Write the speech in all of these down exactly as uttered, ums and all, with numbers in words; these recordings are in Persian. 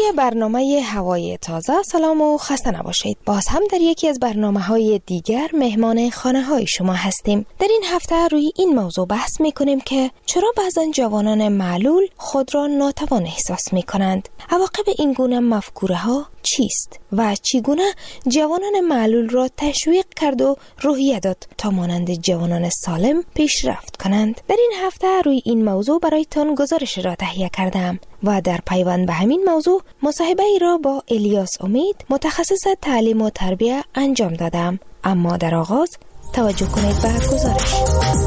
شنوندگان برنامه هوای تازه، سلام و خسته نباشید. باز هم در یکی از برنامه‌های دیگر مهمان خانه‌های شما هستیم. در این هفته روی این موضوع بحث می‌کنیم که چرا بعضن جوانان معلول خود را ناتوان احساس می‌کنند. عواقب این گونه مفکوره‌ها چیست و چگونه جوانان معلول را تشویق کرد و روحیه داد تا مانند جوانان سالم پیشرفت کنند. در این هفته روی این موضوع برایتان گزارش را تهیه کردم و در پیوند به همین موضوع مصاحبه ای را با الیاس امید متخصص تعلیم و تربیه انجام دادم. اما در آغاز توجه کنید به گزارش.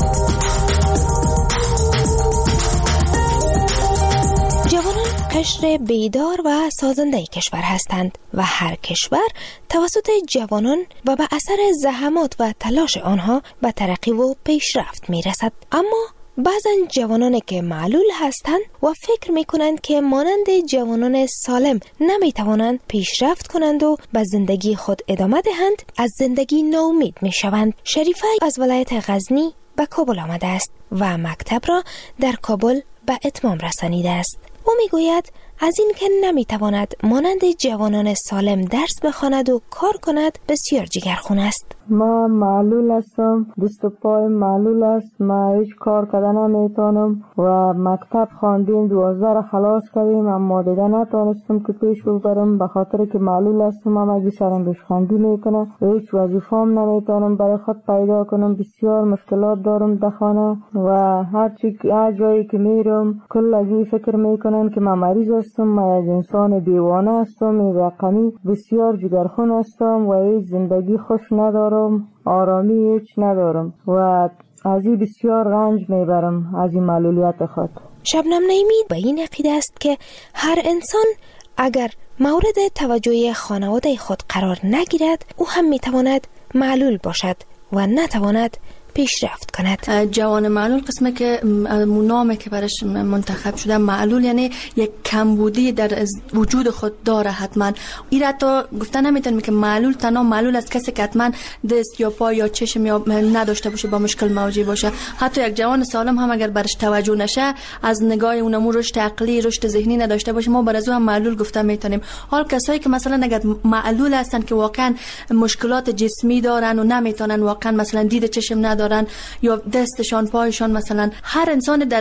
جوانان قشر بیدار و سازنده کشور هستند و هر کشور توسط جوانان و به اثر زحمات و تلاش آنها به ترقی و پیشرفت می رسد. اما بعضن جوانانی که معلول هستند و فکر می کنند که مانند جوانان سالم نمی توانند پیشرفت کنند و به زندگی خود ادامه دهند، از زندگی ناامید می شوند. شریفه از ولایت غزنی به کابل آمده است و مکتب را در کابل به اتمام رسانیده است. او می گوید از این که نمی تواند مانند جوانان سالم درس بخواند و کار کند بسیار جگرخون است. ما معلول هستم، دست و پای معلول است، ما هیچ کار کردن نمیتونم و مکتب خواندیم، دوازده را خلاص کردیم اما دیگه نتونستم که پیش ببرم به خاطر که معلول هستم. اما اگه سرم بشخندی میکنه، هیچ وظیفه‌ام نمیتونم برای خود پیدا کنم، بسیار مشکلات دارم در خانه و هر چی هر جایی که میرم کلگی فکر میکنن که من مریض هستم، من یک انسان دیوانه هستم، این رقمی بسیار جگرخون هستم و هیچ زندگی خوش ندارم، آرامی هیچ ندارم و از این بسیار رنج میبرم از این معلولیت خود. شبنم نعیمی به این عقیده است که هر انسان اگر مورد توجه خانواده خود قرار نگیرد او هم میتواند معلول باشد و نتواند پیشرفت کند. جوان معلول قسمه که نامی که برش منتخب شده معلول یعنی یک کمبودی در وجود خود داره. حتما این را تا گفته نمیتونیم که معلول تنها معلول از کسی که حتما دست یا پا یا چشم یا نداشته باشه با مشکل مواجه باشه. حتی یک جوان سالم هم اگر برش توجه نشه، از نگاه اونمو رشد عقلی رشد ذهنی نداشته باشه، ما برای هم معلول گفته میتونیم. حال کسایی که مثلا اگر معلول هستن که واقعا مشکلات جسمی دارن و نمیتونن واقعا مثلا دید چشم ندارن یا دستشان پایشان، مثلا هر انسان در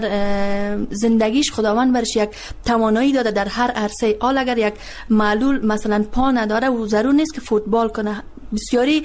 زندگیش خداوند برش یک توانایی داده در هر عرصه. حال اگر یک معلول مثلا پا نداره و ضرور نیست که فوتبال کنه، بسیاری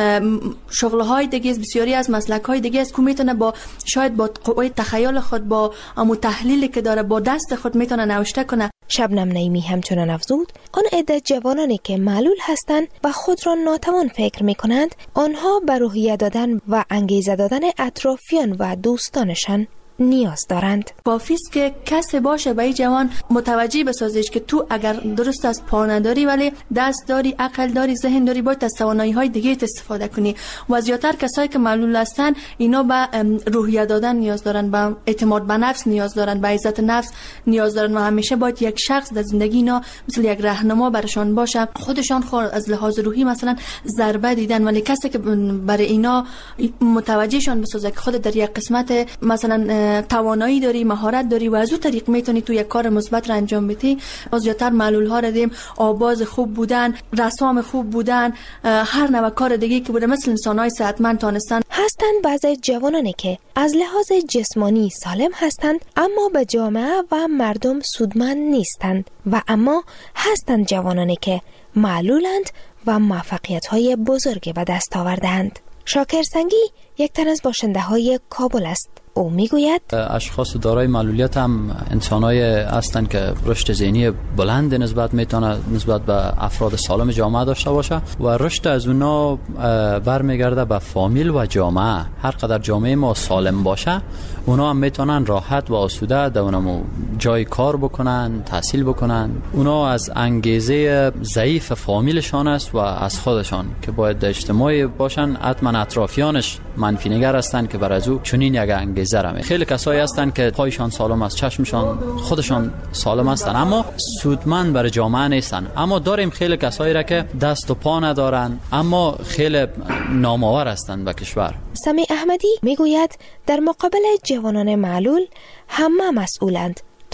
شغل‌های دیگه است، بسیاری از مسلک‌های دیگه است که میتونه با شاید با قوه تخیل خود با امو تحلیلی که داره با دست خود میتونه نوشته کنه. شبنم نعیمی همچنان افزود آن عده جوانانی که معلول هستند و خود را ناتوان فکر می‌کنند، آنها به روحیه دادن و انگیزه دادن اطرافیان و دوستانشان نیاز دارند. کافیست که کسی باشه به این جوان متوجه بسازیش که تو اگر درست از پا نداری ولی دست داری، عقل داری، ذهن داری، باید از توانایی‌های دیگه استفاده کنی. و زیاتر کسایی که معلول هستن اینا به روحیه دادن نیاز دارن، به اعتماد به نفس نیاز دارن، به عزت نفس نیاز دارن و همیشه باید یک شخص در زندگی اینا مثل یک راهنما برشان باشه. خودشان خود از لحاظ روحی مثلا ضربه دیدن، ولی کسی که برای اینا متوجهشان بسازه که خود در یک قسمت مثلا توانایی داری، مهارت داری و از اون طریق میتونی تو یک کار مثبت را انجام بدی. از زیاتر معلول ها را دیم آواز خوب بودن، رسام خوب بودن، هر نوع کار دیگه که بوده مثل انسان‌های صحتمند تانستن. هستند بعضی جوانانی که از لحاظ جسمانی سالم هستند اما به جامعه و مردم سودمند نیستند و اما هستند جوانانی که معلولند و موفقیت‌های بزرگی به دست آوردند. شاکر سنگی یک تن از باشنده های کابل است. او میگوید اشخاص دارای معلولیت هم انسانای هستند که رشد ذهنی بلند نسبت میتونه نسبت به افراد سالم جامعه داشته باشه و رشد از اونا برمیگرده به فامیل و جامعه. هر قدر جامعه ما سالم باشه اونا هم میتونن راحت و آسوده در اونمو جای کار بکنن، تحصیل بکنن. اونا از انگیزه ضعیف فامیلشان است و از خودشان که باید در اجتماعی باشن، حتما اطرافیانش منفی نگر هستند که برای او چنین یک انگیزه را می. خیلی کسایی هستند که پایشان سالم است، چشمشان خودشان سالم هستند اما سودمند برای جامعه نیستن. اما داریم خیلی کسایی را که دست و پا ندارن اما خیلی نامآور هستند به کشور. سمیع احمدی میگوید در مقابل جوانان معلول همه مسئولند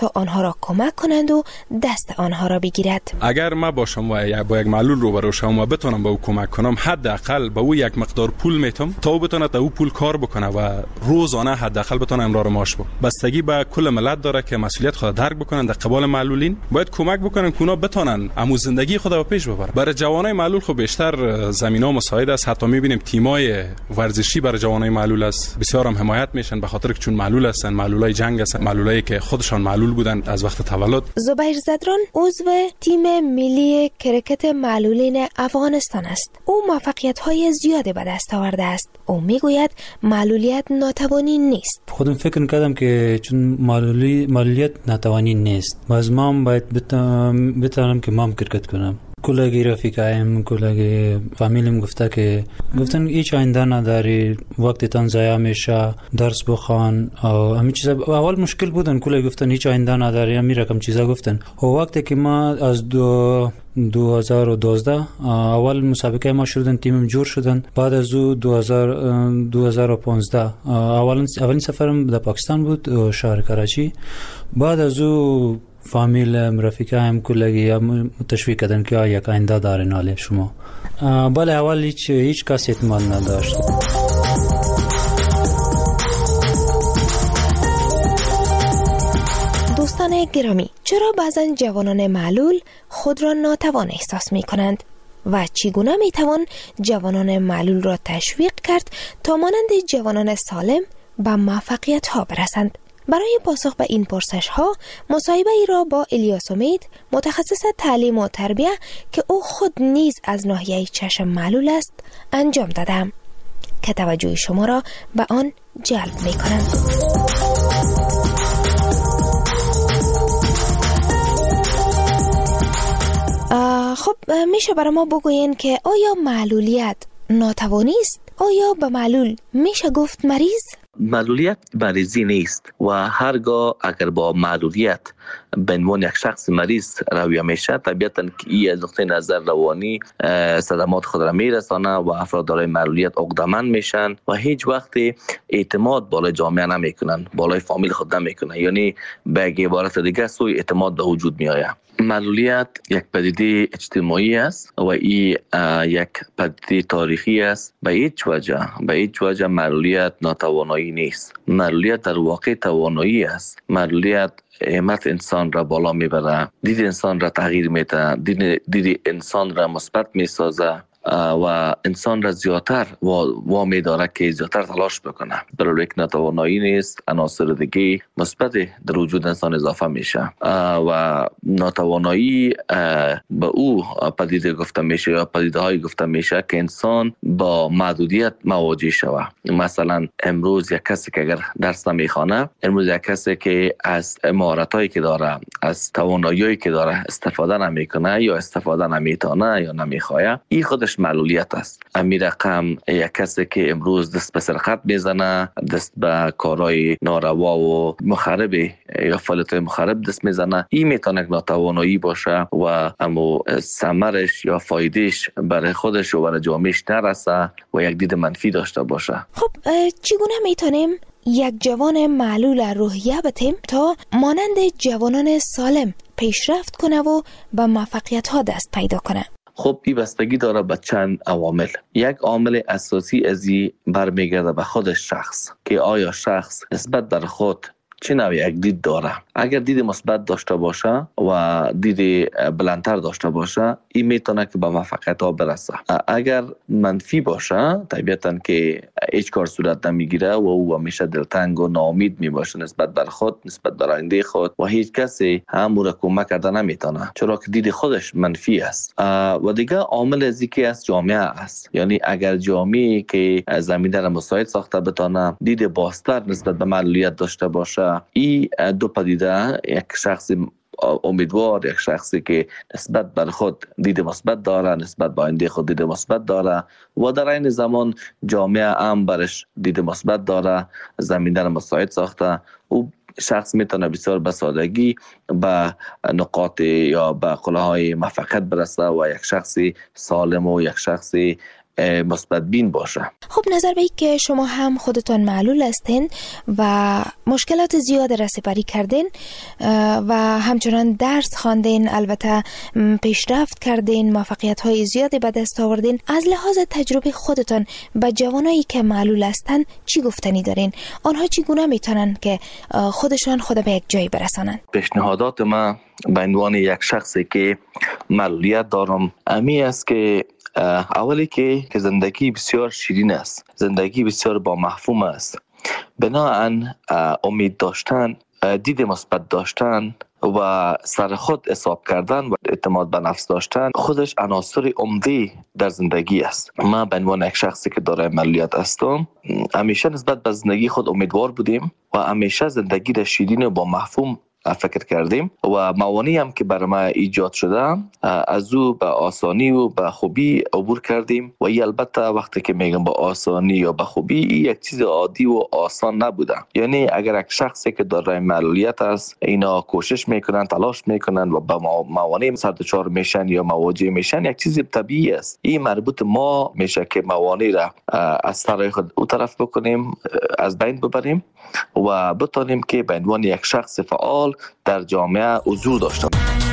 تا آنها را کمک کنند و دست آنها را بگیرد. اگر ما باشم و با یک معلول روبرو شوم و بتونم به او کمک کنم، حداقل به او یک مقدار پول میتم تا او بتونه تا او پول کار بکنه و روزانه حداقل بتونه امرار معاش بده. بستگی به کل ملت داره که مسئولیت خود درک بکنن در قبال معلولین، باید کمک بکنن که اونا بتونن امو زندگی خود رو پیش ببرن. برای جوانای معلول خب بیشتر زمینا مساعد است، حتی میبینیم تیمای ورزشی برای جوانای معلول است بسیار هم حمایت میشن، به خاطر که چون معلول هستن، معلولای جنگ هستن، معلولایی که خودشان معلول بودن از وقت تولد. زبیر زدران عضو تیم ملی کرکت معلولین افغانستان است. او موفقیت‌های زیادی به دست آورده است. او میگوید معلولیت ناتوانی نیست. خودم فکر کردم که چون معلولی معلولیت ناتوانی نیست، باز ما باید بتونم که مام کرکت کنم. کلاگی رفیقایم، کلاگی فامیلیم گفته که گفتن هیچ آینده نداری، وقتتان ضایع میشه، درس بخوان و همین چیزا. اول مشکل بودن، کلاگی گفتن هیچ آینده نداری، همین رقم چیزا گفتن. و وقتی که ما از دو دو هزار و دوازده اول مسابقه ما شدن، تیمم جور شدن، بعد از او دو هزار و پانزده اولین اولین سفرم در پاکستان بود، شهر کراچی. بعد از او فامیل رفیقایم کلگی هم تشویق کردن که یک آینده دارین حالی شما. بله اول هیچ هیچ کس اعتماد نداشت. دوستان گرامی، چرا بعضا جوانان معلول خود را ناتوان احساس می کنند و چگونه می توان جوانان معلول را تشویق کرد تا مانند جوانان سالم به موفقیت ها برسند؟ برای پاسخ به این پرسش ها مصاحبه ای را با الیاس امید، متخصص تعلیم و تربیه که او خود نیز از ناحیه چشم معلول است، انجام دادم که توجه شما را به آن جلب می کنم. خب میشه برای ما بگوین که آیا معلولیت ناتوانی است؟ آیا به معلول میشه گفت مریض؟ معلولیت مریضی نیست و هرگاه اگر با معلولیت به عنوان یک شخص مریض رویه میشه، طبیعتاً که این از نقطه نظر روانی صدمات خود را میرسانه و افراد دارای معلولیت عقده‌مند میشن و هیچ وقت اعتماد بالای جامعه نمیکنن، بالای فامیل خود نمیکنن، یعنی به عبارت دیگه سوء اعتماد به وجود میآید. معلولیت یک پدیده اجتماعی است و این یک پدیده تاریخی است. به هیچ وجه به هیچ وجه معلولیت ناتوانایی نیست. معلولیت در واقع توانایی است. معلولیت همت انسان را بالا میبره، دید انسان را تغییر میده، دید, دید انسان را مثبت میسازه و انسان را زیادتر وامی داره که زیادتر تلاش بکنه. برای یک ناتوانایی نیست، عناصر دیگه مثبت در وجود انسان اضافه میشه و ناتوانایی به او پدیده گفته میشه یا پدیده های گفته میشه که انسان با محدودیت مواجه شوه. مثلا امروز یک کسی که اگر درس نمیخوانه، امروز یک کسی که از مهارت هایی که داره، از توانایی که داره استفاده نمیکنه یا استفاده نمیتونه یا نمیخواه، این خودش معلولیت است. امی رقم یک کسی که امروز دست به سرقت میزنه، دست به کارهای ناروا و مخرب یا فعالیت مخرب دست میزنه، این میتونه ناتوانایی باشه و اما ثمرش یا فایدهش برای خودش و برای جامعهش نرسه و یک دید منفی داشته باشه. خب چگونه میتونیم یک جوان معلول روحیه بتیم تا مانند جوانان سالم پیشرفت کنه و به موفقیت ها دست پیدا کنه؟ خب این بستگی داره به چند عوامل. یک عامل اساسی از این برمیگرده به خود شخص که آیا شخص نسبت در خود چه نوع یک دید داره. اگر دید مثبت داشته باشه و دید بلندتر داشته باشه، این میتونه که به موفقیت ها برسه. اگر منفی باشه، طبیعتاً که هیچ کار صورت نمیگیره و او همیشه دلتنگ و ناامید میباشه نسبت بر خود، نسبت بر آینده خود و هیچ کسی هم او را کمک کرده نمیتونه، چرا که دید خودش منفی است. و دیگه عامل از اینکه از جامعه است، یعنی اگر جامعه که زمینه را مساعد ساخته بتونه دید بازتر نسبت به معلولیت داشته باشه، این دو پدیده، یک شخص امیدوار، یک شخصی که نسبت بر خود دید مثبت داره، نسبت به آینده خود دید مثبت داره و در این زمان جامعه هم برش دید مثبت داره، زمینه را مساعد ساخته، او شخص میتونه بسیار به سادگی به نقاط یا به قله های موفقیت برسه و یک شخصی سالم و یک شخصی مثبت بین باشه. خب نظر به این که شما هم خودتان معلول هستین و مشکلات زیاد را سپری کردین و همچنان درس خواندین، البته پیشرفت کردین، موفقیت های زیادی به دست آوردین، از لحاظ تجربه خودتان به جوانایی که معلول هستن چی گفتنی دارین؟ آنها چگونه میتونن که خودشان خود به یک جایی برسانن؟ پیشنهادات من به عنوان یک شخصی که معلولیت دارم امی است که اولی که زندگی بسیار شیرین است، زندگی بسیار با مفهوم است. بناهن امید داشتن، دید مثبت داشتن و سر خود حساب کردن و اعتماد به نفس داشتن خودش عناصر عمده در زندگی است. من به عنوان یک شخصی که دارای معلولیت هستم همیشه نسبت به زندگی خود امیدوار بودیم و همیشه زندگی را شیرین و با مفهوم فکر کردیم و موانعی هم که برای ما ایجاد شده از او به آسانی و به خوبی عبور کردیم و ای البته وقتی که میگم با آسانی یا به خوبی یک چیز عادی و آسان نبوده. یعنی اگر یک شخصی که دارای معلولیت است اینا کوشش میکنن، تلاش میکنن و به موانع سر دچار میشن یا مواجه میشن، یک چیز طبیعی است. این مربوط ما میشه که موانع را از سر خود او طرف بکنیم، از بین ببریم و بتانیم که به عنوان یک شخص فعال در جامعه حضور داشته.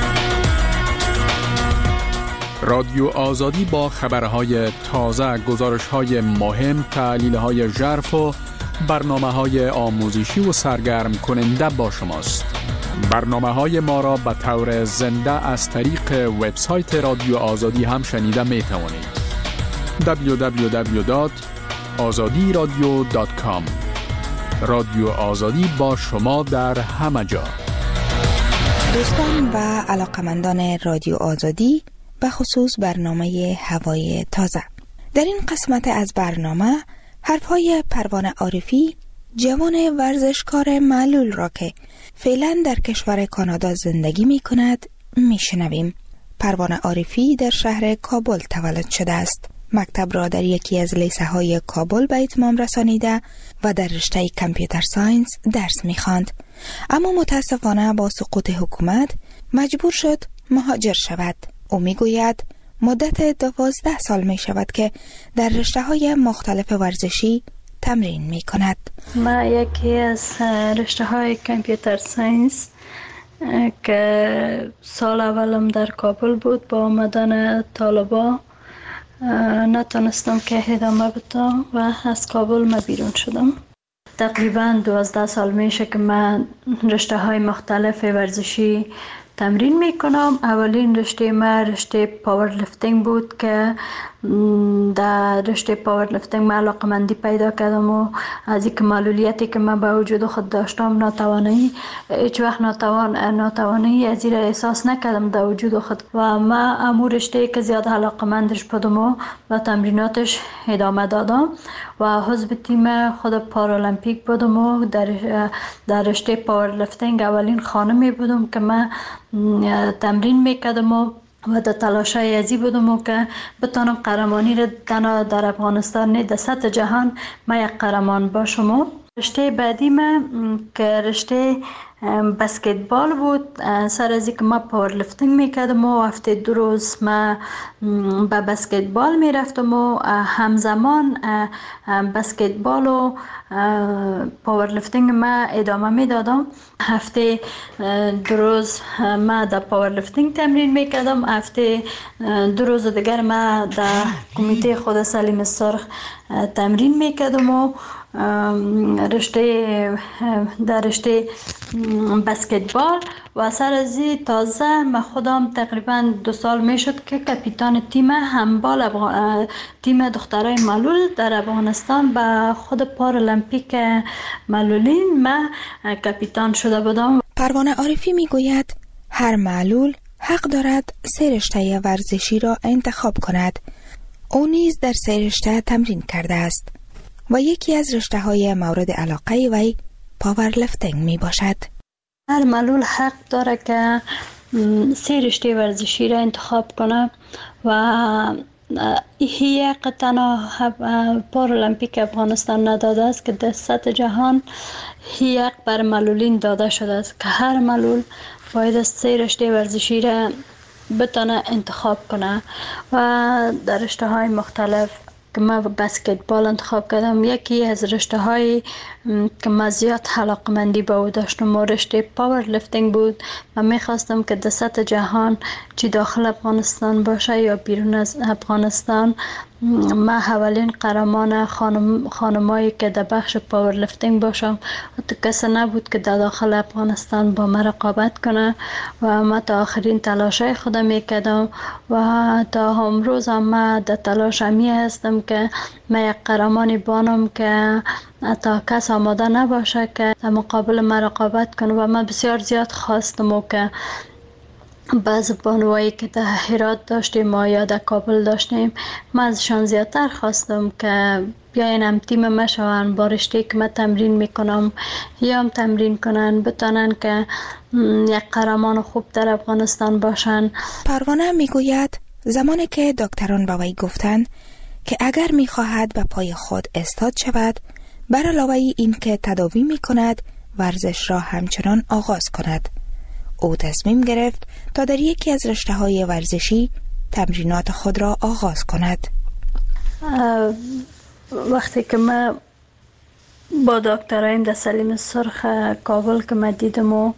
رادیو آزادی با خبرهای تازه، گزارش‌های مهم، تحلیل‌های ژرف و برنامه‌های آموزشی و سرگرم کننده با شماست. برنامه‌های ما را به طور زنده از طریق وبسایت رادیو آزادی هم شنیده می‌توانید. دبلیو دبلیو دبلیو دات آزادی رادیو دات کام. رادیو آزادی با شما در همه جا. دوستان و علاقمندان رادیو آزادی، به خصوص برنامه هوای تازه، در این قسمت از برنامه حرفهای پروانه عارفی، جوان ورزشکار معلول را که فعلا در کشور کانادا زندگی می کند می شنویم. پروانه عارفی در شهر کابل تولد شده است. مکتب را در یکی از لیسه های کابل به اتمام رسانیده و در رشته کامپیوتر ساینس درس می خواند. اما متاسفانه با سقوط حکومت مجبور شد مهاجر شود. او می گوید مدت دوازده سال می شود که در رشته های مختلف ورزشی تمرین می کند. ما یکی از رشته های کامپیوتر ساینس که سال اولم در کابل بود، با آمدن طالبا نتونستم که ادامه بدم و از کابل ما بیرون شدم. تقریبا دوازده سال میشه که من رشته های مختلف ورزشی تمرین میکنم. اولین رشته ما رشته پاور لفتینگ بود که در رشته پاور لفتینگ من علاقمندی پیدا کردم و از اینکه معلولیتی که من به وجود خود داشتم، ناتوانی، هیچ وقت ناتوان ناتوانی از این احساس نکردم در وجود خود و من امور رشته که زیاد علاقمندش بودم و با تمریناتش ادامه دادم و حزب تیم خود پارالمپیک بودم و در در رشته پاور لفتینگ اولین خانمی بودم که من تمرین میکردم و و در تلاشای ازی بودم و که بتانم قهرمانی را تنها در افغانستان نه در سطح جهان ما یک قهرمان باشم. رشته بعدی من که رشته بسکتبال بود. سر از اینکه ما پاور لفتینگ میکردم و هفته دو روز ما به بسکتبال میرفتم و همزمان بسکتبال و پاور لفتینگ ما ادامه میدادم. هفته دو روز ما در پاور لفتینگ تمرین میکردم، هفته دو روز دیگر ما در کمیته خود سلیم سرخ تمرین میکردم و رشته در رشته بسکتبال و سر از این تازه من خودم تقریبا دو سال میشد که کاپیتان تیم هندبال افغان... تیم دخترای معلول در افغانستان به خود پارالمپیک معلولین من کاپیتان شده بودم. پروانه عارفی میگوید هر معلول حق دارد سه رشته ورزشی را انتخاب کند. او نیز در سه رشته تمرین کرده است و یکی از رشته های مورد علاقه وی پاور لفتینگ می باشد. هر معلول حق داره که سه رشته ورزشی را انتخاب کنه و یک تنها پارالمپیک افغانستان نداده است که در سطح جهان یک بر معلولین داده شده است که هر معلول باید سه رشته ورزشی را بتونه انتخاب کنه و در رشته های مختلف که من بسکتبال انتخاب کردم. یکی از رشته های که من زیاد علاقمندی به او داشتم و رشته پاور لیفتینگ بود. من میخواستم که در سطح جهان چی داخل افغانستان باشه یا بیرون از افغانستان، من اولین قهرمان خانم خانمایی که در بخش پاور لیفتینگ باشم. تو کسی نبود که در داخل افغانستان با من رقابت کنه و من تا آخرین تلاشای خودم میکردم و تا امروز هم من در تلاش می هستم که من یک قهرمانی بانم که تا کس آماده نباشه که در مقابل من رقابت کنه. و من بسیار زیاد خواستم و که بعض بانوایی که در هرات داشتیم ما یا در کابل داشتیم، من ازشان زیادتر خواستم که بیاین هم تیم ما شوند، با رشته که من تمرین میکنم یا هم تمرین کنن، بتانن که یک قهرمان خوب در افغانستان باشن. پروانه میگوید زمانی که دکتران به وی گفتند که اگر میخواهد به پای خود استاد شود، بر علاوه این که تداوی میکند ورزش را همچنان آغاز کند. او تصمیم گرفت تا در یکی از رشته‌های ورزشی تمرینات خود را آغاز کند. وقتی که من با دکترایم در سلیم سرخ کابل که من دیدم و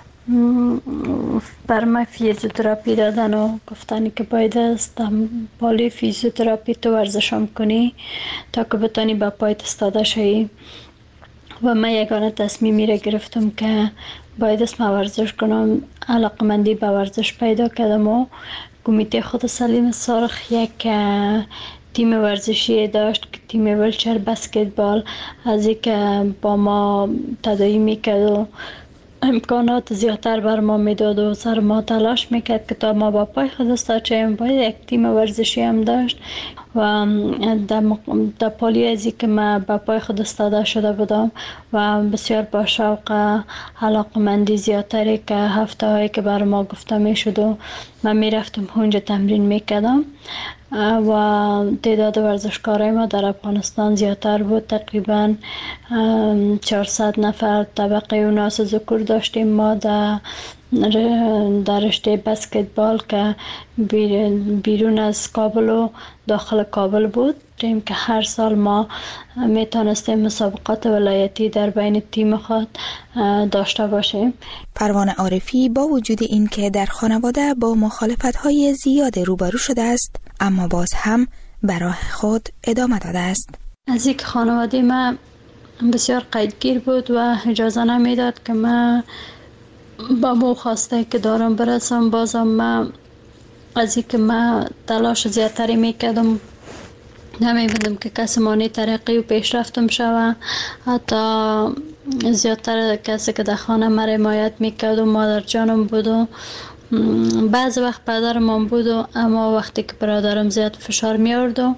بر من فیزیوتراپی دادن و گفتن که باید است پالی فیزیوتراپی تو ورزشم کنی تا که بتانی با پایت استاده شوی. و من یگانه تصمیمی را گرفتم که باید است من ورزش کنم. علاقمندی به ورزش پیدا کردم و کمیته خود سلیم سرخ یک تیم ورزشی داشت که تیم ویلچر بسکتبال، از این که با ما تداعی میکرد و امکانات زیادتر بر ما میداد و سر ما تلاش میکرد که تا ما با پای خود استاد شویم. باید یک تیم ورزشی هم داشت و در, در پالی ازی که من با پای خود استاده شده بودم و بسیار با شوق علاقمندی زیادتری که هفته هایی که بر ما گفته میشد و من میرفتم اونجا تمرین میکردم و تعداد ورزشکارای ما در افغانستان زیادتر بود. تقریبا چهارصد نفر طبقه اوناس ذکور داشتیم ما در در رشته بسکتبال که بیرون از کابل و داخل کابل بود. که هر سال ما میتونستیم مسابقات ولایتی در بین تیم خود داشته باشیم. پروانه عارفی با وجود این که در خانواده با مخالفت‌های زیاد روبرو شده است، اما باز هم برای خود ادامه داده است. از یک خانواده ما بسیار قیدگیر بود و اجازه نمیداد که من با مو خواسته که دارم برسم. بازم من از این که من تلاش زیادتری میکردم، نمی‌بودم که کسی مانع ترقی و پیشرفتم شوه. حتی زیادتر کسی که در خانه مرا حمایت میکرد و مادر جانم بود و بعض وقت پدرم هم بود و اما وقتی که برادرم زیاد فشار می آورد و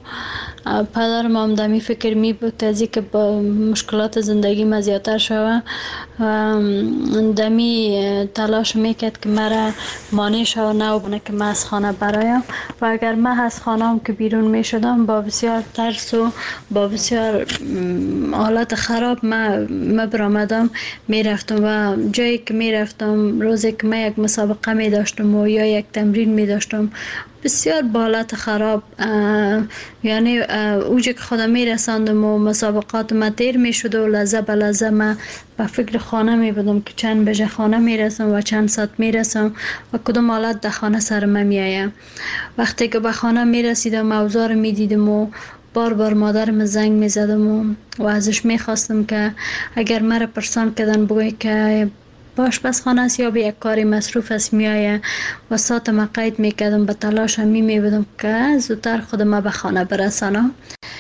پدرم هم دمی فکر می بود از اینکه با مشکلات زندگی ما زیادتر شوه و دمی تلاش میکرد که مرا مانع شوه نه بونه که من از خانه برایم. و اگر من از خانه هم که بیرون می شدم با بسیار ترس و با بسیار حالت خراب من برآمدم می رفتم و جایی که می رفتم روزی که من یک مسابقه می داشتم و یا یک تمرین می داشتم بسیار با حالت خراب، یعنی اوجه که خودم می رساندم و مسابقات ما تیر می شد و لحظه به لحظه من به فکر خانه می بودم که چند بجه خانه می رسم و چند ساعت می رسم و کدوم حالت در خانه سر من می آیم. وقتی که به خانه می رسیدم اوضاع می دیدم و بار بار مادرم زنگ می زدم و, و ازش می خواستم که اگر مرا پرسان کردن بگوی که باش بس خانه است یا به یک کاری مصروف است می آید و ساعت ما قید می کردم به تلاش می می بودم که زودتر خود ما به خانه برسانم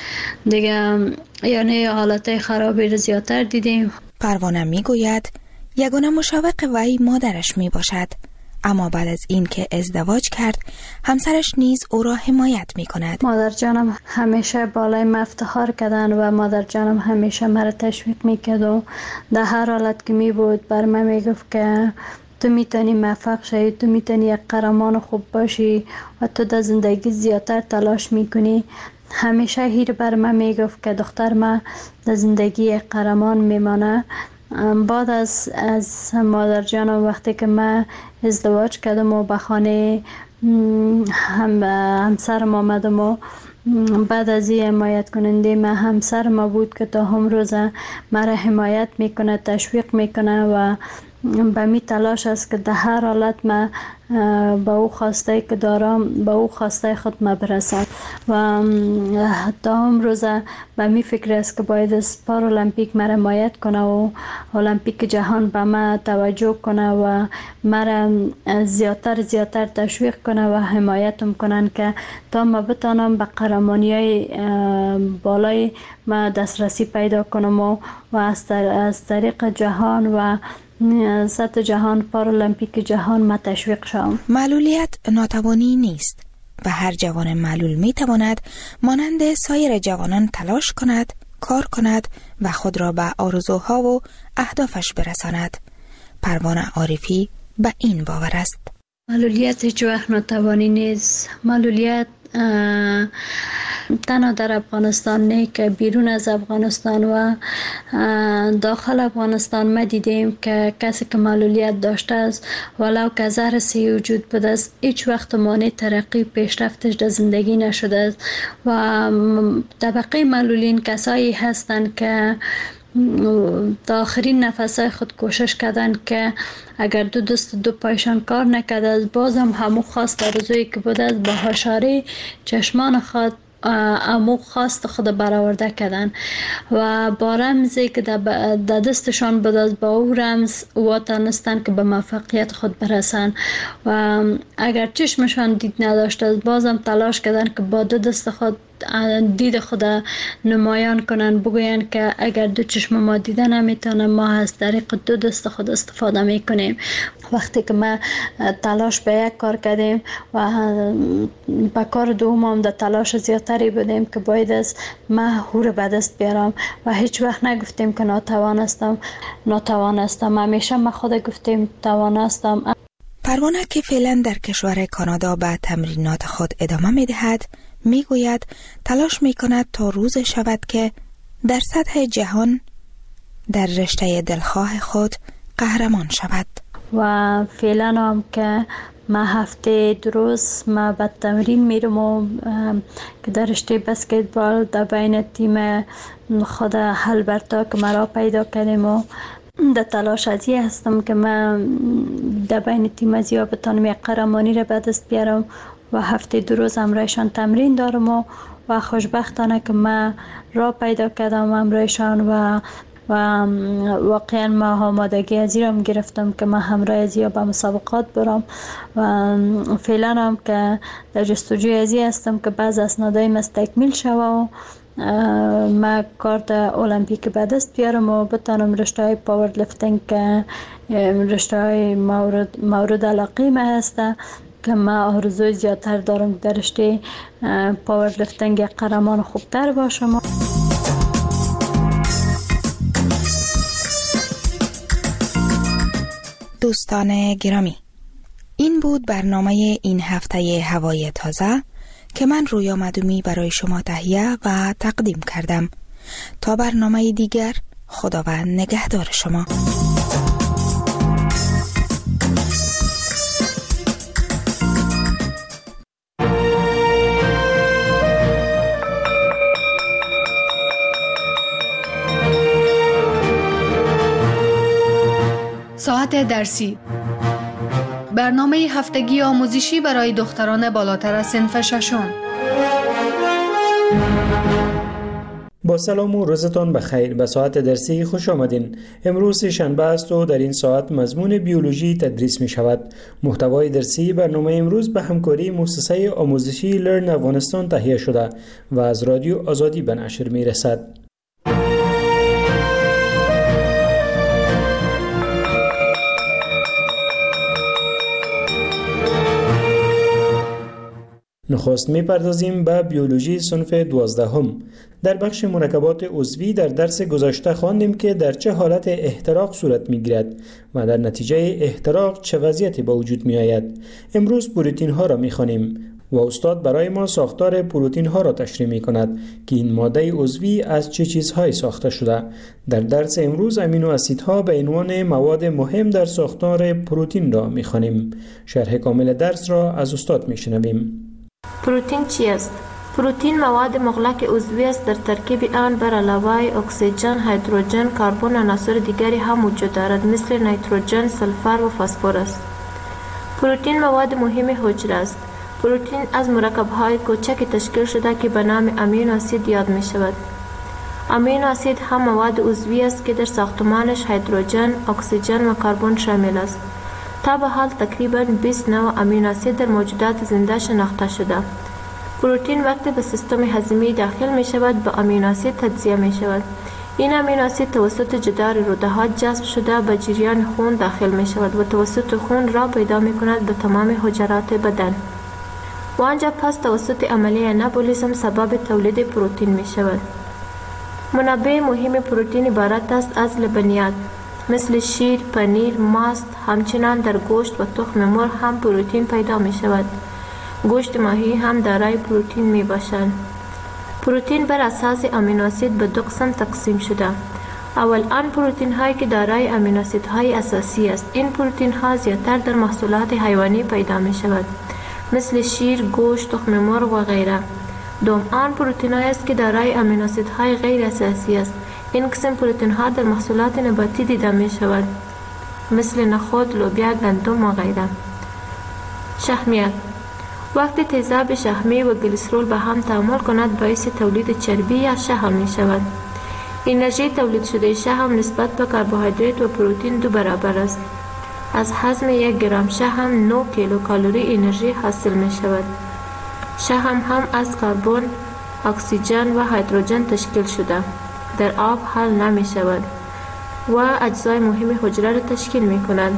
دیگه. یعنی حالت خرابی رو زیادتر دیدیم. پروانه می گوید یگانه مشوق وی مادرش می باشد، اما بعد از این که ازدواج کرد همسرش نیز او را حمایت می کند. مادر جانم همیشه بالای من افتخار کردن و مادر جانم همیشه مرا تشویق می کرد و در هر حالت که می بود بر من می گفت که تو میتونی موفق شی، تو میتونی یک قهرمان خوب باشی و تو در زندگی زیادتر تلاش میکنی. همیشه هیر بر من می گفت که دختر من در زندگی یک قهرمان میمانه. بعد از از مادر جانم وقتی که من ازدواج کردم و به خانه هم همسرم آمدم و بعد از این حمایت کننده ما همسر ما بود که تا هم روز مرا حمایت میکنه، تشویق میکنه و به می تلاش است که در هر حالت ما با او خواسته که دارم با او خواسته خود ما برسد و تا هم روز به می فکر است که باید از پارالمپیک مرا حمایت کنه و المپیک جهان به ما توجه کنه و مرا زیادتر زیادتر تشویق کنه و حمایتم کنن که تا ما بتانم به قهرمانی های بالای ما دسترسی پیدا کنم و از طریق جهان و سطح جهان پارالمپیک جهان ما تشویق شوم. معلولیت ناتوانی نیست و هر جوان معلول می تواند مانند سایر جوانان تلاش کند، کار کند و خود را به آرزوها و اهدافش برساند. پروانه عارفی به این باور است. معلولیت هیچ وقت ناتوانی نیست. معلولیت تنها در افغانستان نه که بیرون از افغانستان و داخل افغانستان ما دیدیم که کسی که معلولیت داشته است ولو که زهر سی وجود بوده است هیچ وقت مانع ترقی پیشرفتش در زندگی نشده است و طبقه معلولین کسایی هستند که تا آخرین نفسای خود کوشش کردن که اگر دو دست دو پایشان کار نکرده است بازم همو خواست آرزویی که بوده است با هشاره چشمان خود امو خواست خود برآورده کردن و با رمزی که در دستشان بود از با او رمز واتانستن که به موفقیت خود برسن و اگر چشمشان دید نداشت از بازم تلاش کردن که با دو دست خود دید خود نمایان کنن، بگوین که اگر دو چشم ما دیده نمیتونه ما از طریق دو دست خود استفاده میکنیم. وقتی که ما تلاش به یک کار کردیم و به کار دوم هم در تلاش زیادتری بودیم که باید از ما هور به دست بیارم و هیچ وقت نگفتیم که ناتوان هستم ناتوان هستم همیشه ما خود گفتیم توان هستم. پروانه که فعلا در کشور کانادا به تمرینات خود ادامه میدهد می گوید تلاش می کند تا روز شود که در سطح جهان در رشته دلخواه خود قهرمان شود. و فعلا هم که ما هفته دو روز ما به تمرین میرم و که در رشته بسکتبال در بین تیم خود هلبرتا که مرا پیدا کردیم و در تلاش ازی هستم که من در بین تیم ازیا بتانم یک قهرمانی را به دست بیارم و هفته دو روز همراهشان تمرین دارم و, و خوشبختانه که من را پیدا کردم همراهشان و و واقعا ما آمادگی ازی را گرفتم که من همراه ازیا به مسابقات برم و فعلا هم که در جستجوی ازی هستم که بعض اسنادای مستکمیل شوه و ما کارت المپیک به دست بیارم و بتانم رشته های پاور لفتینگ که رشته های مورد, مورد علاقه ما هسته که ما آرزوی زیادتر دارم در رشته پاور لفتینگ قهرمان خوبتر باشم. دوستان گرامی، این بود برنامه این هفته هوای تازه که من رویا مدومی برای شما تهیه و تقدیم کردم. تا برنامه دیگر، خداوند نگهدار شما. ساعت درسی، برنامه هفتگی آموزشی برای دختران بالاتر از صنف ششم. با سلام و روزتان بخیر. به ساعت درسی خوش آمدین. امروز شنبه است و در این ساعت مضمون بیولوژی تدریس می شود. محتوای درسی برنامه امروز به همکاری مؤسسه آموزشی لرن افغانستان تهیه شده و از رادیو آزادی به نشر می رسد. نخست می‌پردازیم به بیولوژی صنف دوازدهم. در بخش مرکبات عضوی در درس گذشته خواندیم که در چه حالت احتراق صورت می‌گیرد و در نتیجه احتراق چه وضعیتی به وجود می‌آید. امروز پروتئین ها را می‌خوانیم و استاد برای ما ساختار پروتئین ها را تشریح می‌کند که این ماده عضوی از چه چیزهایی ساخته شده. در درس امروز امینو اسیدها به عنوان مواد مهم در ساختار پروتئین را می‌خوانیم. شرح کامل درس را از استاد می‌شنویم. پروتئین چی است؟ پروتین مواد مغلق عضوی است. در ترکیب آن بر علاوه اکسیژن، هیدروژن، کربن و عناصر دیگری هم وجود دارد مثل نیتروژن، سلفر و فسفر است. پروتین مواد مهم حجره است. پروتین از مرکب‌های کوچکی تشکیل شده که به نام امینو اسید یاد می شود. امینو اسید هم مواد عضوی است که در ساختمانش هیدروژن، اکسیژن و کربن شامل است. تا به حال تقریباً بیست نوع امینو اسید در موجودات زنده شناخته شده. پروتین وقتی به سیستم هضمی داخل می شود به امینو اسید تجزیه می شود. این امینو اسید توسط جدار روده‌ها جذب شده به جریان خون داخل می شود و توسط خون را پیدا می کند به تمام حجرات بدن و آنجا پس توسط عملیه انابولیسم سبب تولید پروتین می شود. منابع مهم پروتین عبارت است از لبنیات مثل شیر، پنیر، ماست. همچنان در گوشت و تخم مرغ هم پروتین پیدا می شود. گوشت ماهی هم دارای پروتین می باشند. پروتین بر اساس امینو اسید به دو قسم تقسیم شده. اول آن پروتین هایی که دارای امینو اسید های اساسی است. این پروتین ها زیادتر در محصولات حیوانی پیدا می شود مثل شیر، گوشت، تخم مرغ و غیره. دوم آن پروتین های است که دارای امینو اسید های غیر اساسی است. این قسم پروتین ها در محصولات نباتی دیده می شود مثل نخود، لوبیا، گندم و غیره. شحمیات وقتی تیزاب شحمی و گلیسرول به هم تعامل کند باعث تولید چربی یا شحم می شود. انرژی تولید شده شحم نسبت به کربوهیدرات و پروتین دو برابر است. از هضم یک گرم شحم نه کیلو کالری انرژی حاصل می شود. شحم هم از کربن، اکسیژن و هیدروژن تشکیل شده. در آب حل نمی شود و اجزای مهم حجره را تشکیل می کند.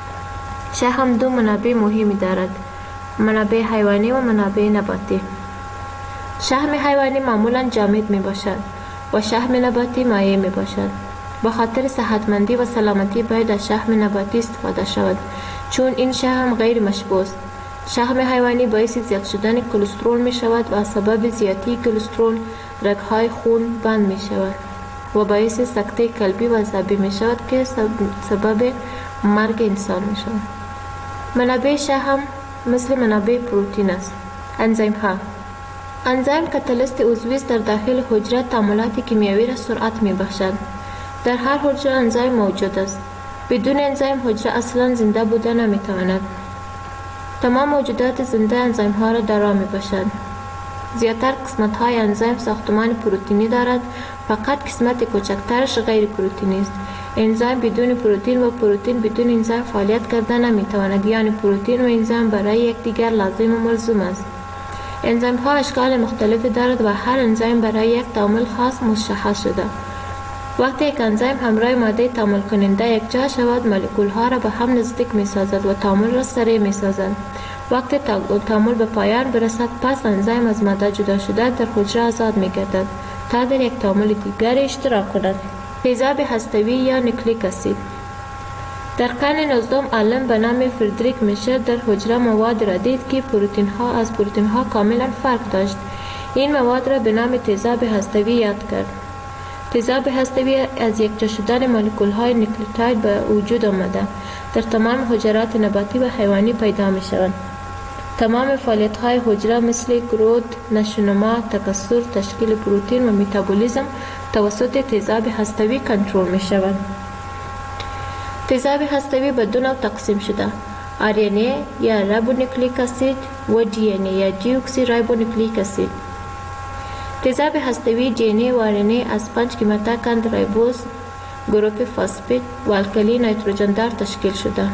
شحم دو منابع مهمی دارد: منابع حیوانی و منابع نباتی. شحم حیوانی معمولا جامد می باشد و شحم نباتی مایع می باشد. به خاطر صحتمندی و سلامتی باید از شحم نباتی استفاده شود چون این شحم غیر مشبوع است. شحم حیوانی باعث زیاد شدن کلسترول می شود و سبب زیادی کلسترول رگهای خون بند می شود و باعث سکته قلبی و عصبی می شود که سبب مرگ انسان می شود. منابع شحم مثل منابع پروتین است. انزیم ها انزیم کاتالیست عضوی است. در داخل حجره تعاملات کیمیایی را سرعت می بخشد. در هر حجره انزیم موجود است. بدون انزیم حجره اصلا زنده بوده نمی تواند. تمام موجودات زنده انزیم ها را دارا می باشد. زیادتر قسمت های انزیم ساختمان پروتینی دارد، فقط قسمت کوچکترش غیر پروتینی است. انزیم بدون پروتین و پروتین بدون انزیم فعالیت کرده نمی تواند، یعنی پروتین و انزیم برای یکدیگر لازم و ملزوم است. انزیم ها اشکال مختلفی دارد و هر انزیم برای یک تعامل خاص مشخص شده. وقتی یک انزیم همراه ماده تعامل کننده یک جا شود، مولکول ها را به هم نزدیک می سازد و تعامل را سریع می سازد. وقتی تعامل به پایان برسد، پس انزیم از ماده جدا شده در حجره آزاد می گردد تا در یک تعامل دیگر اشتراک کند. تیزاب هسته‌ای یا نیوکلیک اسید. در قرن نوزدهم عالم به نام فردریک میشر در حجره مواد را دید که پروتین ها از پروتین ها کاملا فرق داشت. این مواد را به نام تیزاب هسته‌ای یاد کرد. تیزاب هسته‌ای از یکجا شدن مولکول های نیوکلیوتاید به وجود آمده در تمام حجرات نباتی و حیوانی پیدا می شوند. تمام فعالیت های حجره مثل گروت، نشونما، تکثر، تشکیل پروتین و متابولیسم توسط تیزاب هسته‌ای کنترل می شود. تیزاب هسته‌ای به دو نوع تقسیم شده: آر ان ای یا ریبونوکلیک اسید و دی ان ای یا دی اکسی ریبونوکلیک اسید. تیزاب هسته‌ای دی ان ای و آر ان ای از پنج قیمته کند ریبوز، گروپ فاسفید و الکلی نیتروژن دار تشکیل شده.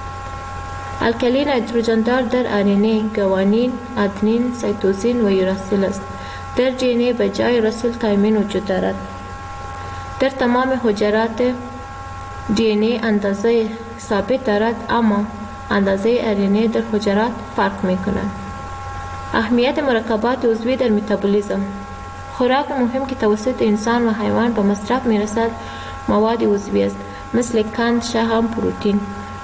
الکلی نیتروژن دار در آر ان ای گوانین، آدنین، سایتوزین و یوراسیل است. در دی ان ای به جای راسیل تایمین وجود دارد. در تمام حجرات دی ان ای اندازه ثابت دارد، اما اندازه آر ان ای در حجرات فرق می کند. اهمیت مرکبات عضوی در متابولیسم. خوراک مهم که توسط انسان و حیوان به مصرف می رسد مواد عضوی است مثل قند، شحم، پروتین.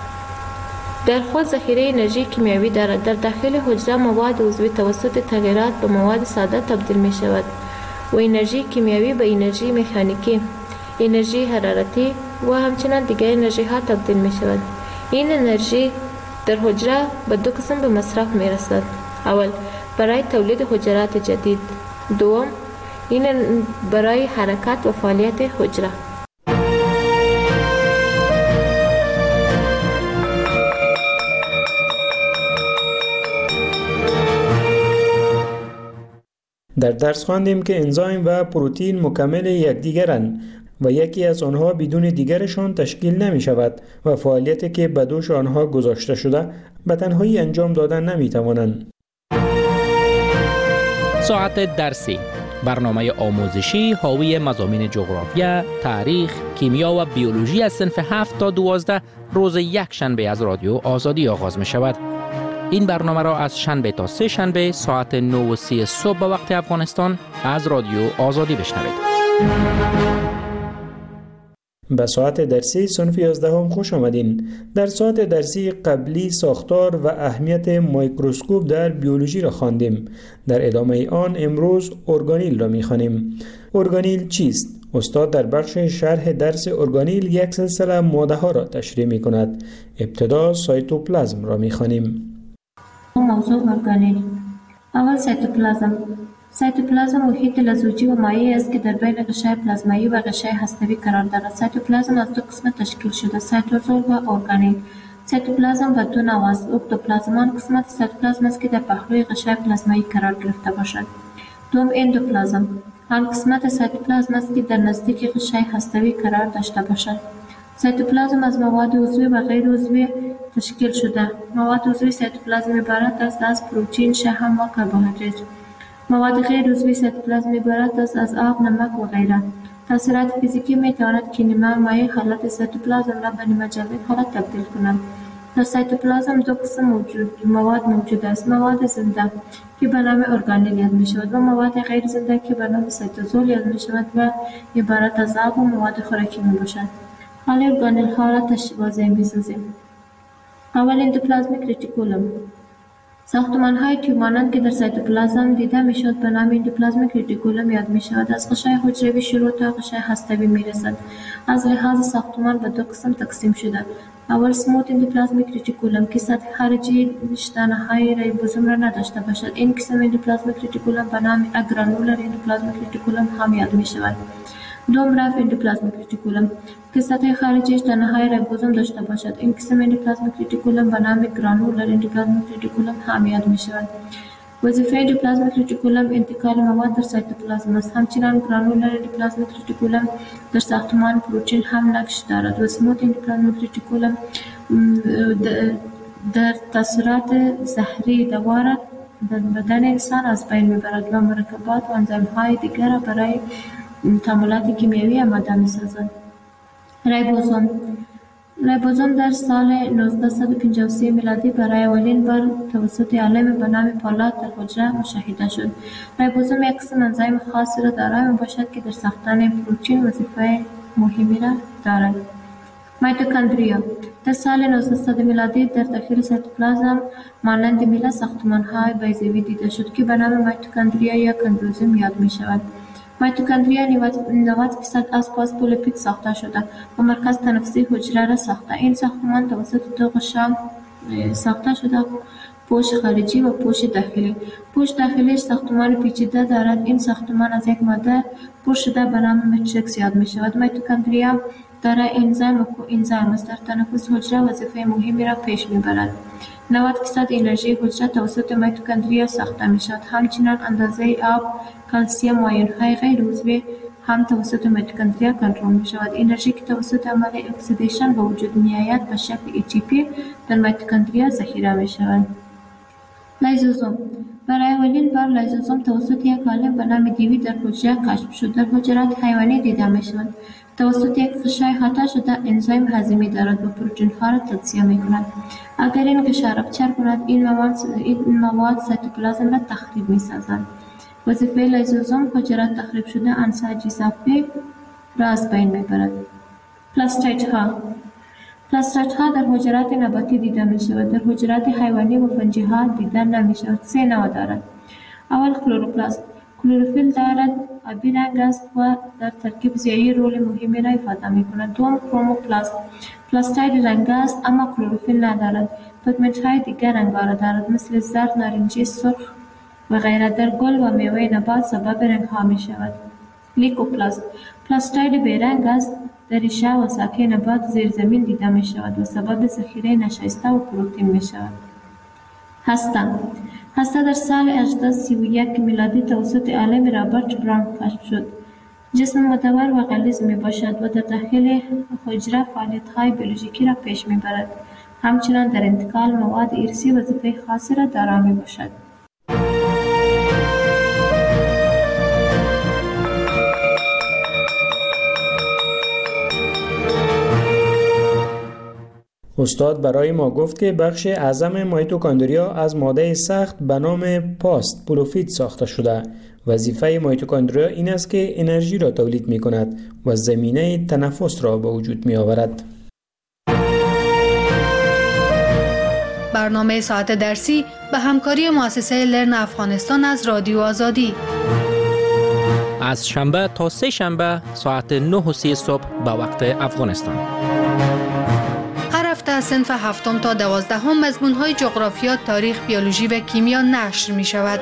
در خود ذخیره انرژی کیمیایی دارد. در داخل حجره مواد عضوی توسط تغییرات به مواد ساده تبدیل می شود و انرژی کیمیایی به انرژی مکانیکی، انرژی حرارتی و همچنان دیگر انرژی ها تبدیل می شود. این انرژی در حجره به دو قسم به مصرف می رسد: اول برای تولید حجرات جدید، دوم این برای حرکت و فعالیت حجره. در درس خواندیم که انزایم و پروتئین مکمل یکدیگرند و یکی از آنها بدون دیگرشان تشکیل نمی شود و فعالیتی که به دوش آنها گذاشته شده به تنهایی انجام دادن نمی توانند. ساعت درسی، برنامه آموزشی حاوی مضامین جغرافیا، تاریخ، کیمیا و بیولوژی از صنف هفت تا دوازده روز یک شنبه از رادیو آزادی آغاز می شود. این برنامه را از شنبه تا سه شنبه ساعت نه و سی صبح به وقت افغانستان از رادیو آزادی بشنوید. به ساعت درسی صنف یازدهم خوش آمدین. در ساعت درسی قبلی ساختار و اهمیت میکروسکوپ در بیولوژی را خواندیم. در ادامه آن امروز ارگانیل را می‌خوانیم. ارگانیل چیست؟ استاد در بخش شرح درس ارگانیل یک سلسله ماده ها را تشریح می‌کند. ابتدا سایتوپلازم را می‌خوانیم. موضوع ارگانیل. اول سایتوپلازم. سایتوپلازم محیط لزوجی و مایع است که در بین غشای پلازمایی و غشای هستوی قرار دارد. سایتوپلازم از دو قسم تشکیل شده، سایتوزول و ارگانیل. سایتوپلازم به دو نوع است. اکتوپلازم آن قسمت سایتوپلازم است که در پهلوی غشای پلازمایی قرار گرفته باشد. دوم اندوپلازم. آن قسمت سایتوپلازم است که در نزدیک غشای هستوی قرار داشته باشد. سایتوپلازم از مواد عضوی و غیر عضوی تشکیل شده. مواد عضوی سایتوپلازم عبارت است از پروتئین، شحم و کربوهیدرات. مواد غیر عضوی سایتوپلازم عبارت است از آب، نمک و غیره. تاثیرات فیزیکی می تواند که نیمه مایع حالت سایتوپلازم را به نیمه جامد حالت تبدیل کنند. در سایتوپلازم دو قسم موجود مواد موجود است: مواد زنده که به نام ارگانیل یاد می شود و مواد غیر زنده که به نام سایتوزول یاد می شود و عبارت از آب و مواد خوراکی می باشد. حالا ارگانیل ها را واضح می سازیم. اول اندوپلازمیک ریتیکولوم. ساختمان های تیوب مانند که در سایتوپلازم دیده می شود به نام اندوپلازمیک ریتیکولوم یاد می شود. از غشای حجروی شروع تا غشای هستوی می رسد. از لحاظ ساختمان به دو قسم تقسیم شده. اول سموت اندوپلازمیک ریتیکولوم که سطح خارجی شتانه های ریبوزوم را نداشته باشد. این قسم اندوپلازمیک ریتیکولوم به نام اگرانولر اندوپلازمیک ریتیکولوم هم یاد می شود. دوم رف اندوپلازمیک ریتیکولوم که سطح خارجی شتانه های ریبوزوم داشته باشد. این قسم اندوپلازمیک ریتیکولوم به نام گرانولر اندوپلازمیک ریتیکولوم هم یاد می شود. وظیفه اندوپلازمیک ریتیکولوم انتقال مواد در سایتوپلازم است. همچنین گرانولر اندوپلازمیک ریتیکولوم در ساختمان پروتئین هم نقش دارد و سموت اندوپلازمیک ریتیکولوم در تاثیرات زهری دوار در بدن انسان از بین میبرد و مرکبات و انزیم های دیگر را برای تعاملات کیمیایی آماده می‌سازد. ریبوزوم. ریبوزوم در سال نوزده پنجاه و سه میلادی برای اولین بار توسط عالم به نام پولاد در حجره مشاهده شد. ریبوزوم یک قسم انزیم خاصی را دارای میباشد که در ساختن پروتئین وظیفه مهمی را دارد. میتوکندریا. در سال نوزده میلادی در داخل سایتوپلازم مانند میله ساختمان‌های بیضوی دیده شد که به نام میتوکندریا یا کندروزوم یاد می‌شود. میتوکندریا نود درصد از فاسفولیپید ساخته شده و مرکز تنفسی حجره را ساخته. این ساختمان توسط دو غشا ساخته شده: پوش خارجی و پوش داخلی. پوش داخلی ساختمان پیچیده دارد. این ساختمان از یک ماده پر شده به نام ماتریکس یاد می شود. میتوکندریا دارای انزیم و کوانزیم است. در تنفس حجره وظیفه مهمی را پیش می برد. نود درصد انرژی حجره توسط میتوکندریا ساخته می شود. همچنین اندازه آب، کلسیم و آیون‌های غیر عضوی هم توسط میتوکندریا کنترل می شود. انرژی که توسط عمل اکسیدیشن به وجود می آید به شکل ای تی پی در میتوکندریا ذخیره می شود. لیزوزوم. برای اولین بار لیزوزوم توسط یک عالم به نام دیوی در حجره کشف شد. در حجرات حیوانی دیده می شود. توسط یک غشای احاطه شده انزیم هضمی دارد و پروتئین ها را تجزیه می کند. اگر این غشا رپچر کند این مواد این مواد سایتوپلازم را تخریب می سازند. وظیفه لیزوزوم حجرات تخریب شده انساج اضافی را از بین می برد. پلاستید ها. پلاستید ها در حجرات نباتی دیده می شود. در حجرات حیوانی و فنجی ها دیده نمی شود. سه نوع دارد. اول کلروپلاست. کلروفیل دارد، آبی رنگ است و در ترکیب ضیایی رول مهمی را ایفاده می کند. دوم کروموپلاست. پلاستید رنگ است اما کلروفیل ندارد. پیگمنت‌های دیگر رنگ دارد مثل زرد، نارنجی، سرخ و غیره. در گل و میوه نبات سبب رنگ‌ها می شود. لیکوپلاست پلاستاید بیرنگ است. در ریشه و ساقه نبات زیر زمین دیده می شود و سبب ذخیره نشایسته و پروتئین می شود. هسته هسته در سال هزار و هشتصد و سی و یک میلادی توسط عالم رابرت براون کشف شد. جسم مدور و غلیظ می باشد و در داخل حجره فعالیت‌های بیولوژیکی را پیش می برد. همچنان در انتقال مواد ارثی وظیفه خاصی را دارا می باشد. استاد برای ما گفت که بخش اعظم میتوکندریا از ماده سخت به نام پاست پروفیت ساخته شده. وظیفه میتوکندریا این است که انرژی را تولید می کند و زمینه تنفس را به وجود می آورد. برنامه ساعت درسی به همکاری مؤسسه لرن افغانستان از رادیو آزادی از شنبه تا سه شنبه ساعت نه و سی صبح به وقت افغانستان. هر هفته از صنف هفتم تا دوازدهم مضمون‌های جغرافیا، تاریخ، بیولوژی و کیمیا نشر می شود.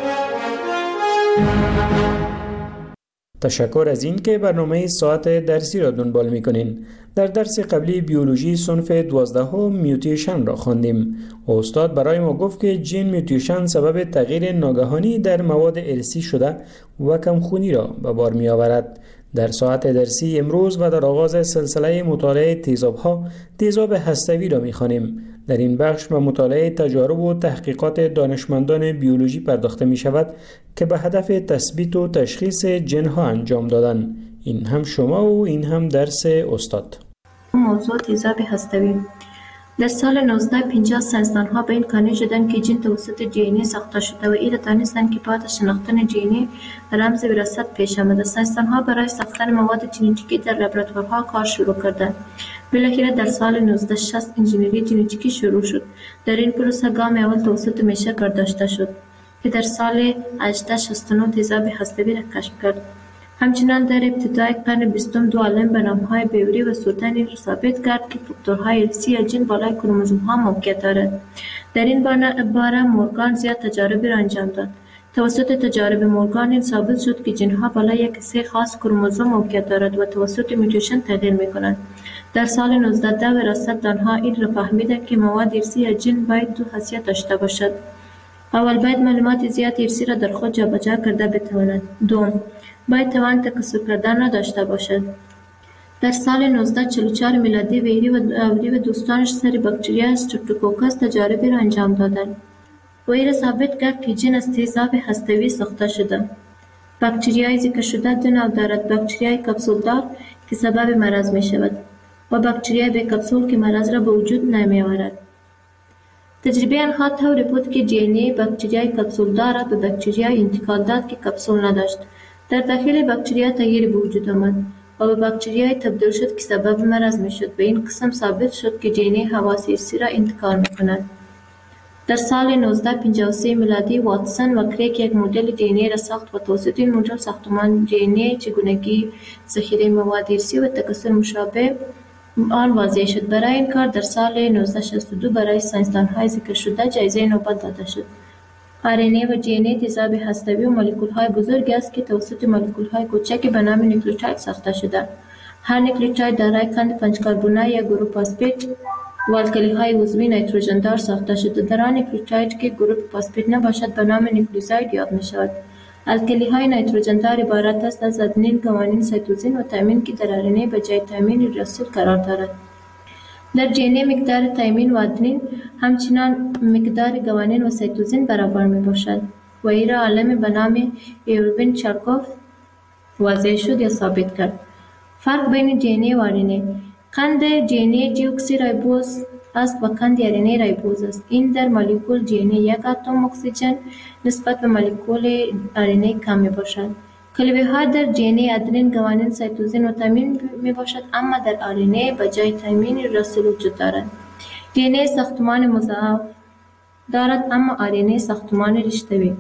تشکر از این که برنامه ساعت درسی را دنبال می‌کنین. در درس قبلی بیولوژی صنف دوازدهم میوتیشن را خواندیم. استاد برای ما گفت که جین میوتیشن سبب تغییر ناگهانی در مواد ارثی شده و کمخونی را به بار می‌آورد. در ساعت درسی امروز و در آغاز سلسله مطالعه تیزاب‌ها تیزاب هسته‌ای را می‌خوانیم. در این بخش به مطالعه تجارب و تحقیقات دانشمندان بیولوژی پرداخته می شود که به هدف تثبیت و تشخیص جن‌ها انجام دادن. این هم شما و این هم درس استاد. موضوع تیزاب هسته‌ای. در سال نوزده پنجاه ساینسدان‌ها به این قانع شدند که جین توسط دی ان ای ساخته شده و این دانستند که بعد از شناختن دی ان ای رمز وراثت پیش آمده. ساینسدان‌ها برای ساختن مواد ژنتیکی در لابراتوارها کار شروع کردند. بالاخره در سال نوزده شصت انجینری ژنتیکی شروع شد. در این پروسه گام اول توسط میشه کار داشته شد که در سال هجده شصت و نه تیزاب هسته‌ای را کشف کرد. همچنان در ابتدای قرن بیستم دو عالم به نام‌های بیوری و سوتن این را ثابت کرد که فاکتورهای ارثی یا جین بالای کروموزوم‌ها موقعیت دارد. در این باره مورگان زیاد تجاربی را انجام داد. توسط تجارب مورگان این ثابت شد که جین‌ها بالای یک کیسه خاص کروموزوم موقعیت دارد و توسط میوتیشن تغییر می‌کنند. در سال نوزده ده وراثت دانها این را فهمیدند که مواد ارثی یا جین باید دو خاصیت داشته باشد. اول باید معلومات زیاد ارثی را در خود جابجا کرده بتواند. دوم باید توان تکثر کردن را داشته باشد. در سال نوزده چهل و چهار میلادی ویری و آوری و دوستانش سر باکتریا استرپتوکوکس تجاربی را انجام دادند و این را ثابت کرد که جین از تیزاب هسته‌ای ساخته شده. باکتریای ذکر شده دو نوع دارد: باکتریای کپسولدار که سبب مرض می شود و باکتریای بی کپسول که مرض را به وجود نمی آورد. تجربه آنها طوری بود که دی ان ای باکتریای کپسولدار را به باکتریای انتقال داد که کپسول نداشت. در داخل باکتریا تغییر به وجود آمد و به باکتریای تبدیل شد که سبب مرض می شد. به این قسم ثابت شد که دی ان ای خواص ارثی را انتقال می کند. در سال نوزده پنجاه و سه میلادی واتسون و کریک یک مدل دی ان ای را ساخت و توسط این مدل ساختمان دی ان ای، چگونگی ذخیره مواد ارثی و تکثر مشابه آن واضح شد. برای این کار در سال نوزده شصت و دو برای ساینسدان‌های ذکر شده جایزه نوبل داده شد. آر ان ای و دی ان ای تیزاب هسته‌ای و مولکول‌های بزرگی است که توسط مولکول‌های کوچک به نام نیوکلیوتاید ساخته شده. هر نیوکلیوتاید دارای قند پنج کربنی یا گروپ فاسفیت و الکلی‌های عضوی نیتروژن دار ساخته شده. در آن نیوکلیوتاید که گروپ فاسفیت نباشد به نام نیوکلیوزاید یاد می‌شود. الکلی‌های نیتروژن دار عبارت است از آدنین، گوانین، سایتوزین و تایمین که در آر ان ای به جای تایمین هیدروکسیل قرار دارد. در دی ان ای مقدار تایمین و آدنین همچنان مقدار گوانین و سایتوزین برابر می باشد و این را عالم به نام ایروین چارکوف واضح شد یا ثابت کرد. فرق بین دی ان ای و آر ان ای: قند دی ان ای دیوکسی رایبوز است و قند آر ان ای رایبوز است. این در مولکول دی ان ای یک اتم اکسیژن نسبت به مولکول آر ان ای کم می باشد. کلبه ها در دی ان ای آدنین، گوانین، سایتوزین و تایمین می باشد، اما در آر ان ای به جای تایمین هیدروکسیل وجود دارد. دی ان ای ساختمان مضاعف دارد اما آر ان ای ساختمان رشته‌ای.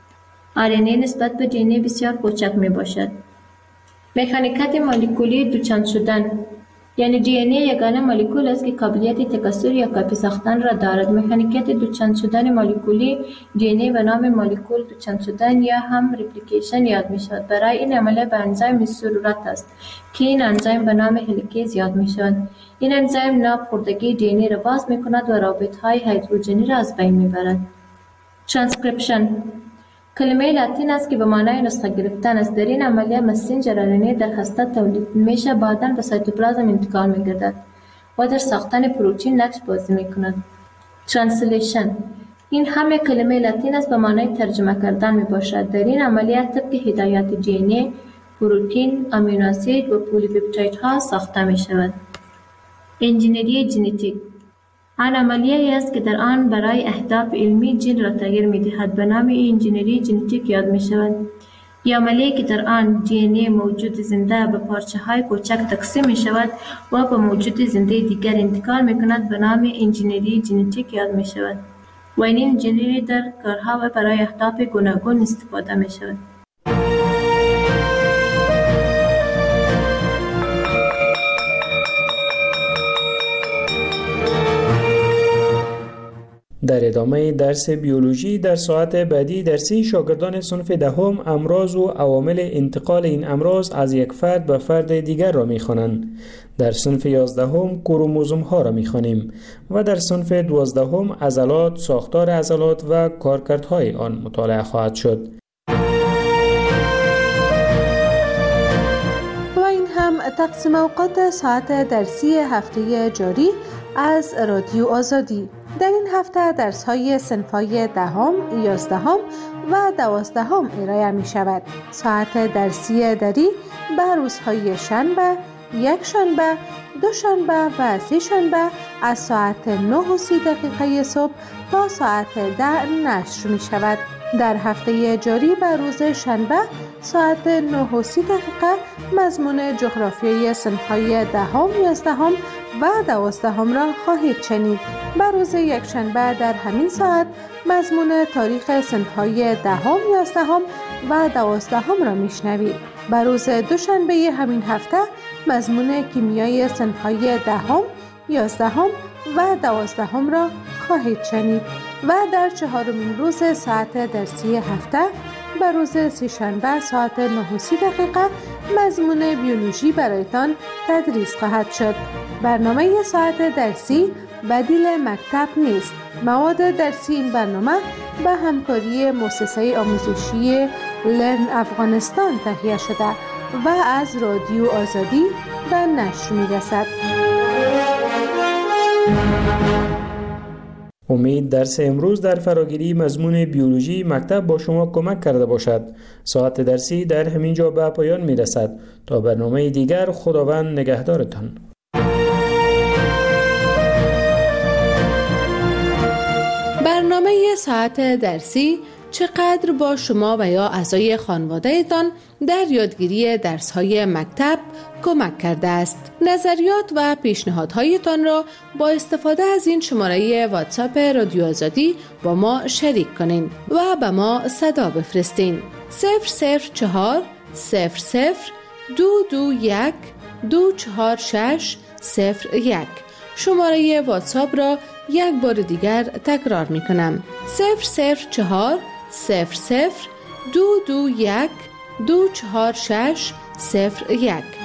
آر ان ای نسبت به دی ان ای بسیار کوچک می باشد. مکانیکات مولکولی دوچند شدن: یعنی دی ان ای یگانه مولکول است که قابلیت تکثر یا کپی ساختن را دارد. مکانیکیت دوچند شدن مولکولی دی ان ای به نام مولکول دوچند شدن یا هم ریپلیکیشن یاد می شود. برای این عملیه به انزیم ضرورت است که این انزیم به نام هلیکیز یاد می شود. این انزیم ناپخوردگی دی ان ای را باز می کند و رابط های هیدروژنی را از بین می برد. ترانسکریپشن کلمه لاتین است که به معنای نسخه گرفتن است. در این عملیه مسنجر آر ان ای در هسته تولید میشه، بعداً به سایتوپلازم انتقال می گردد و در ساختن پروتئین نقش بازی می کند. ترانسلیشن این همه کلمه لاتین است به معنای ترجمه کردن می باشد. در این عملیه طبق هدایات دی ان ای پروتئین، آمینو اسید و پلی پپتایدها ساخته می شود. انجینری ژنتیک آن عملیه است که در آن برای اهداف علمی ژن را تغییر می دهد. به نام انجینری ژنتیک یاد می شود. یا عملیه که در آن دی ان ای موجود زنده به پارچه های کوچک تقسیم می شود و به موجود زنده دیگر انتقال می کند به نام انجینری ژنتیک یاد می شود. و این انجینری در کارها و برای اهداف گوناگون استفاده می شود. در ادامه درس بیولوژی در ساعت بعدی درسی شاگردان صنف دهم امراض و عوامل انتقال این امراض از یک فرد به فرد دیگر را می‌خوانند. در صنف یازدهم کروموزوم ها را می‌خوانیم و در صنف دوازدهم عضلات، ساختار عضلات و کارکردهای آن مطالعه خواهد شد. و این هم تقسیم اوقات ساعت درسی هفته جاری از رادیو آزادی. در این هفته درس‌های صنف‌های دهم، یازدهم و دوازدهم ارائه می شود. ساعت درسی دری به روزهای شنبه، یک شنبه، دو شنبه و سه شنبه از ساعت نه و سی دقیقه صبح تا ساعت ده نشر می شود. در هفته جاری به روز شنبه ساعت نه و سی دقیقه مضمون جغرافیای صنف‌های دهم، یازدهم و دوازدهم را خواهید شنید. به روز یکشنبه در همین ساعت مضمون تاریخ صنف‌های دهم، یازدهم و دوازدهم را میشنوید. به روز دوشنبه همین هفته مضمون کیمیای صنف‌های دهم، یازدهم و دوازدهم را خواهید شنید. و در چهارمین روز ساعت درسی هفته به روز سه‌شنبه ساعت نه و سی دقیقه مضمون بیولوژی برایتان تدریس خواهد شد. برنامه ساعت درسی بدیل مکتب نیست. مواد درسی این برنامه به همکاری مؤسسه آموزشی لرن افغانستان تهیه شده و از رادیو آزادی به نشر می‌رسد. امید درس امروز در فراگیری مضمون بیولوژی مکتب با شما کمک کرده باشد. ساعت درسی در همین جا به پایان می رسد. تا برنامه دیگر خداوند نگهدارتان. برنامه ساعت درسی چقدر با شما و یا اعضای خانواده‌تان در یادگیری درس‌های مکتب کمک کرده است. نظریات و پیشنهادهایتان را با استفاده از این شماره واتساپ رادیو آزادی با ما شریک کنین و به ما صدا بفرستین. صفر صفر چهار صفر صفر دو دو یک دو چهار شش صفر یک. شماره واتساپ را یک بار دیگر تکرار می کنم. صفر صفر چهار صفر صفر دو دو یک دو چهار شش صفر یک.